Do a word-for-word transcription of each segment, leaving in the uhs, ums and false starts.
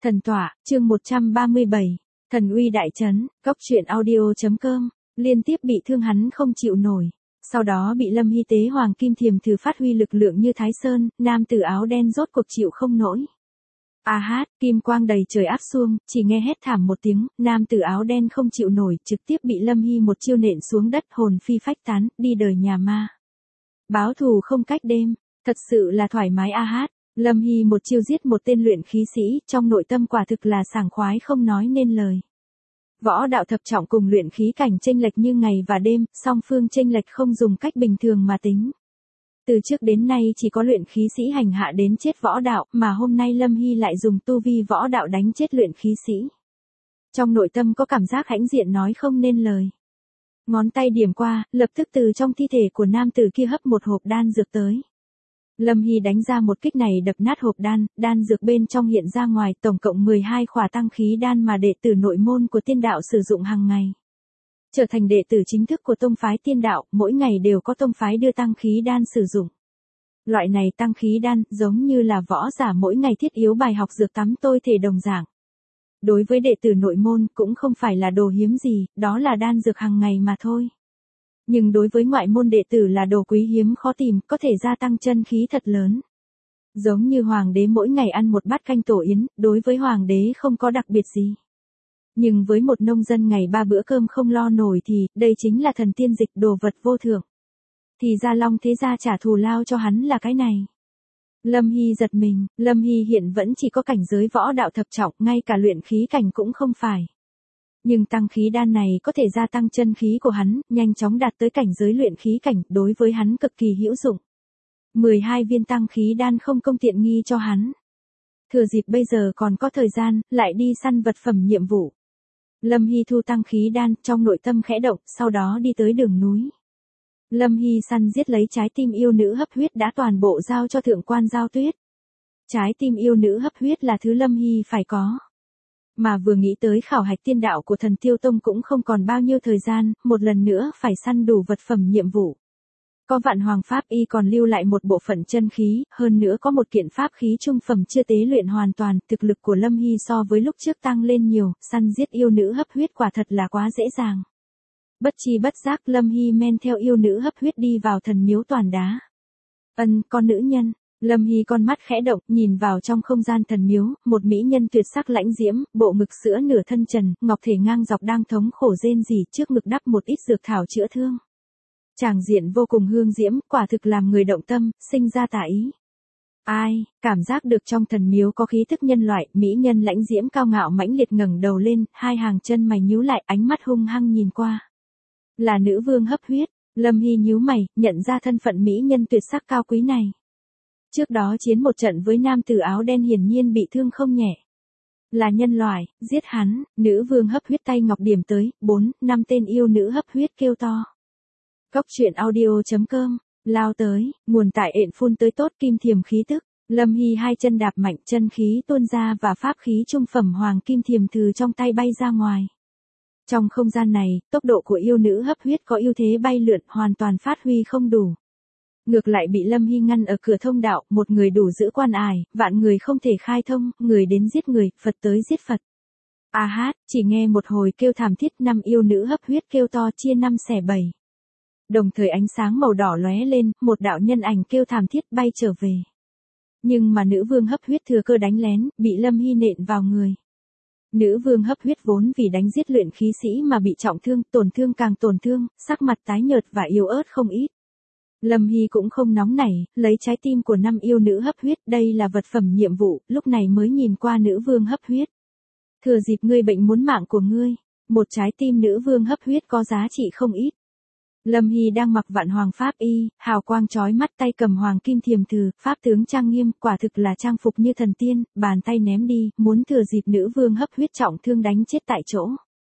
Thần tọa, chương một trăm ba mươi bảy, thần uy đại trấn, góc truyện audio.com, liên tiếp bị thương hắn không chịu nổi. Sau đó bị Lâm Hy tế Hoàng Kim Thiềm Thử phát huy lực lượng như Thái Sơn, nam tử áo đen rốt cuộc chịu không nổi. A hát, kim quang đầy trời áp xuông, chỉ nghe hét thảm một tiếng, nam tử áo đen không chịu nổi, trực tiếp bị Lâm Hy một chiêu nện xuống đất, hồn phi phách tán, đi đời nhà ma. Báo thù không cách đêm, thật sự là thoải mái A hát. Lâm Hy một chiêu giết một tên luyện khí sĩ, trong nội tâm quả thực là sảng khoái không nói nên lời. Võ đạo thập trọng cùng luyện khí cảnh chênh lệch như ngày và đêm, song phương chênh lệch không dùng cách bình thường mà tính. Từ trước đến nay chỉ có luyện khí sĩ hành hạ đến chết võ đạo, mà hôm nay Lâm Hy lại dùng tu vi võ đạo đánh chết luyện khí sĩ. Trong nội tâm có cảm giác hãnh diện nói không nên lời. Ngón tay điểm qua, lập tức từ trong thi thể của nam tử kia hấp một hộp đan dược tới. Lâm Hy đánh ra một kích này đập nát hộp đan, đan dược bên trong hiện ra ngoài, tổng cộng mười hai khỏa tăng khí đan mà đệ tử nội môn của tiên đạo sử dụng hàng ngày. Trở thành đệ tử chính thức của tông phái tiên đạo, mỗi ngày đều có tông phái đưa tăng khí đan sử dụng. Loại này tăng khí đan, giống như là võ giả mỗi ngày thiết yếu bài học dược tắm tôi thể đồng dạng. Đối với đệ tử nội môn cũng không phải là đồ hiếm gì, đó là đan dược hàng ngày mà thôi. Nhưng đối với ngoại môn đệ tử là đồ quý hiếm khó tìm, có thể gia tăng chân khí thật lớn. Giống như hoàng đế mỗi ngày ăn một bát canh tổ yến, đối với hoàng đế không có đặc biệt gì. Nhưng với một nông dân ngày ba bữa cơm không lo nổi thì, đây chính là thần tiên dịch, đồ vật vô thượng. Thì ra Long thế gia trả thù lao cho hắn là cái này. Lâm Hy giật mình, Lâm Hy hiện vẫn chỉ có cảnh giới võ đạo thập trọng, ngay cả luyện khí cảnh cũng không phải. Nhưng tăng khí đan này có thể gia tăng chân khí của hắn, nhanh chóng đạt tới cảnh giới luyện khí cảnh, đối với hắn cực kỳ hữu dụng. mười hai viên tăng khí đan không công tiện nghi cho hắn. Thừa dịp bây giờ còn có thời gian, lại đi săn vật phẩm nhiệm vụ. Lâm Hy thu tăng khí đan, trong nội tâm khẽ động, sau đó đi tới đường núi. Lâm Hy săn giết lấy trái tim yêu nữ hấp huyết đã toàn bộ giao cho thượng quan Giao Tuyết. Trái tim yêu nữ hấp huyết là thứ Lâm Hy phải có. Mà vừa nghĩ tới khảo hạch tiên đạo của Thần Tiêu Tông cũng không còn bao nhiêu thời gian, một lần nữa phải săn đủ vật phẩm nhiệm vụ. Có vạn hoàng pháp y còn lưu lại một bộ phận chân khí, hơn nữa có một kiện pháp khí trung phẩm chưa tế luyện hoàn toàn, thực lực của Lâm Hy so với lúc trước tăng lên nhiều, săn giết yêu nữ hấp huyết quả thật là quá dễ dàng. Bất chi bất giác Lâm Hy men theo yêu nữ hấp huyết đi vào thần miếu toàn đá. Ân, con nữ nhân. Lâm Hy con mắt khẽ động, nhìn vào trong không gian thần miếu, một mỹ nhân tuyệt sắc lãnh diễm, bộ ngực sữa nửa thân trần, ngọc thể ngang dọc đang thống khổ rên rỉ, trước ngực đắp một ít dược thảo chữa thương. Tràng diện vô cùng hương diễm, quả thực làm người động tâm, sinh ra tà ý. Ai, cảm giác được trong thần miếu có khí thức nhân loại, mỹ nhân lãnh diễm cao ngạo mãnh liệt ngẩng đầu lên, hai hàng chân mày nhíu lại, ánh mắt hung hăng nhìn qua. Là nữ vương hấp huyết, Lâm Hy nhíu mày, nhận ra thân phận mỹ nhân tuyệt sắc cao quý này. Trước đó chiến một trận với nam tử áo đen hiển nhiên bị thương không nhẹ. Là nhân loại, giết hắn, nữ vương hấp huyết tay ngọc điểm tới, bốn, năm tên yêu nữ hấp huyết kêu to. Góc truyện audio.com, lao tới, nguồn tại ện phun tới tốt kim thiềm khí tức, Lâm Hy hai chân đạp mạnh chân khí tuôn ra và pháp khí trung phẩm hoàng kim thiềm thử trong tay bay ra ngoài. Trong không gian này, tốc độ của yêu nữ hấp huyết có ưu thế bay lượn hoàn toàn phát huy không đủ. Ngược lại bị Lâm Hy ngăn ở cửa thông đạo, một người đủ giữ quan ải, vạn người không thể khai thông, người đến giết người, Phật tới giết Phật. A hát, chỉ nghe một hồi kêu thảm thiết, năm yêu nữ hấp huyết kêu to chia năm xẻ bảy. Đồng thời ánh sáng màu đỏ lóe lên, một đạo nhân ảnh kêu thảm thiết bay trở về. Nhưng mà nữ vương hấp huyết thừa cơ đánh lén, bị Lâm Hy nện vào người. Nữ vương hấp huyết vốn vì đánh giết luyện khí sĩ mà bị trọng thương, tổn thương càng tổn thương, sắc mặt tái nhợt và yếu ớt không ít. Lâm Hy cũng không nóng nảy, lấy trái tim của năm yêu nữ hấp huyết, đây là vật phẩm nhiệm vụ, lúc này mới nhìn qua nữ vương hấp huyết. Thừa dịp ngươi bệnh muốn mạng của ngươi, một trái tim nữ vương hấp huyết có giá trị không ít. Lâm Hy đang mặc vạn hoàng pháp y, hào quang chói mắt, tay cầm hoàng kim thiềm thử, pháp tướng trang nghiêm, quả thực là trang phục như thần tiên, bàn tay ném đi, muốn thừa dịp nữ vương hấp huyết trọng thương đánh chết tại chỗ.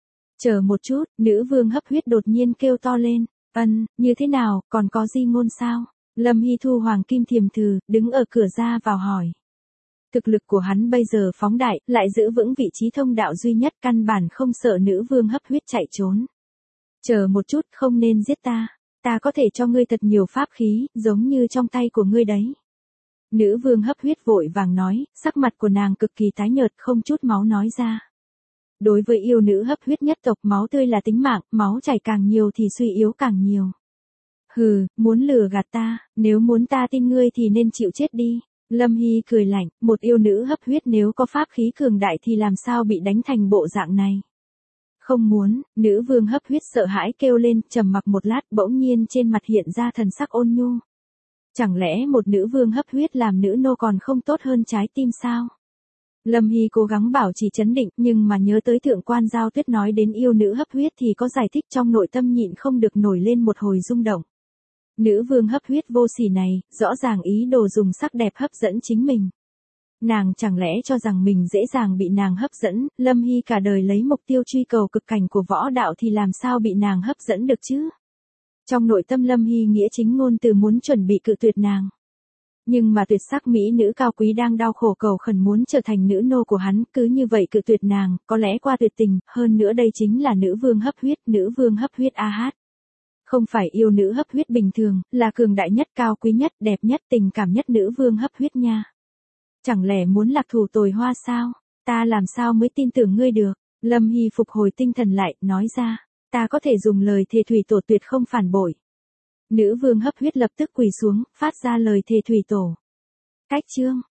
Chờ một chút, nữ vương hấp huyết đột nhiên kêu to lên. Ân, như thế nào, còn có gì ngôn sao? Lâm Hy thu hoàng kim thiềm thử, đứng ở cửa ra vào hỏi. Thực lực của hắn bây giờ phóng đại, lại giữ vững vị trí thông đạo duy nhất, căn bản không sợ nữ vương hấp huyết chạy trốn. Chờ một chút, không nên giết ta. Ta có thể cho ngươi thật nhiều pháp khí, giống như trong tay của ngươi đấy. Nữ vương hấp huyết vội vàng nói, sắc mặt của nàng cực kỳ tái nhợt không chút máu nói ra. Đối với yêu nữ hấp huyết nhất tộc máu tươi là tính mạng, máu chảy càng nhiều thì suy yếu càng nhiều. Hừ, muốn lừa gạt ta, nếu muốn ta tin ngươi thì nên chịu chết đi. Lâm Hy cười lạnh, một yêu nữ hấp huyết nếu có pháp khí cường đại thì làm sao bị đánh thành bộ dạng này. Không muốn, nữ vương hấp huyết sợ hãi kêu lên, trầm mặc một lát bỗng nhiên trên mặt hiện ra thần sắc ôn nhu. Chẳng lẽ một nữ vương hấp huyết làm nữ nô còn không tốt hơn trái tim sao? Lâm Hy cố gắng bảo trì trấn định nhưng mà nhớ tới thượng quan Giao Tuyết nói đến yêu nữ hấp huyết thì có giải thích trong nội tâm nhịn không được nổi lên một hồi rung động. Nữ vương hấp huyết vô sỉ này, rõ ràng ý đồ dùng sắc đẹp hấp dẫn chính mình. Nàng chẳng lẽ cho rằng mình dễ dàng bị nàng hấp dẫn, Lâm Hy cả đời lấy mục tiêu truy cầu cực cảnh của võ đạo thì làm sao bị nàng hấp dẫn được chứ? Trong nội tâm Lâm Hy nghĩa chính ngôn từ muốn chuẩn bị cự tuyệt nàng. Nhưng mà tuyệt sắc mỹ nữ cao quý đang đau khổ cầu khẩn muốn trở thành nữ nô của hắn, cứ như vậy cự tuyệt nàng, có lẽ qua tuyệt tình, hơn nữa đây chính là nữ vương hấp huyết, nữ vương hấp huyết a hát. Không phải yêu nữ hấp huyết bình thường, là cường đại nhất, cao quý nhất, đẹp nhất, tình cảm nhất nữ vương hấp huyết nha. Chẳng lẽ muốn lạc thủ tồi hoa sao? Ta làm sao mới tin tưởng ngươi được? Lâm Hy phục hồi tinh thần lại, nói ra, ta có thể dùng lời thề thủy tổ tuyệt không phản bội. Nữ vương hấp huyết lập tức quỳ xuống, phát ra lời thề thủy tổ. Cách chương